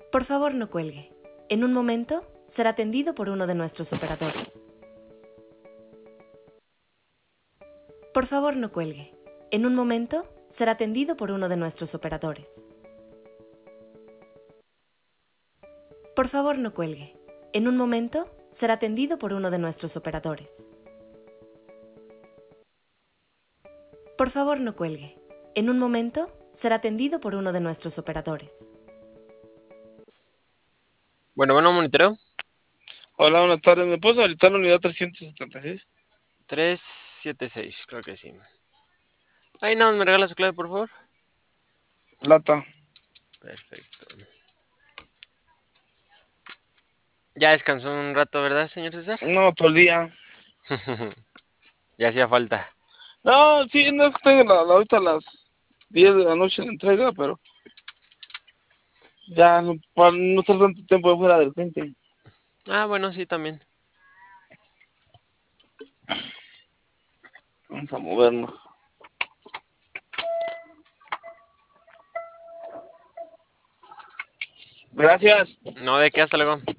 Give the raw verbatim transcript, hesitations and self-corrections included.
Por favor, no cuelgue. En un momento, será atendido por uno de nuestros operadores. Por favor, no cuelgue. En un momento, será atendido por uno de nuestros operadores. Por favor, no cuelgue. En un momento, será atendido por uno de nuestros operadores. Por favor, no cuelgue. En un momento, será atendido por uno de nuestros operadores. Bueno, bueno, monitoreo. Hola, buenas tardes. ¿Me puedes habilitar la unidad trescientos setenta y seis? tres siete seis, creo que sí. Ahí no, ¿me regala su clave, por favor? Lata. Perfecto. Ya descansó un rato, ¿verdad, señor César? No, todo el día. Ya hacía falta. No, sí, no es que tenga la, la- ahorita a las diez de la noche la entrega, pero ya no, para no estar tanto tiempo fuera del cliente. Ah, bueno, sí, también. Vamos a movernos. Gracias. No, de qué, hasta luego.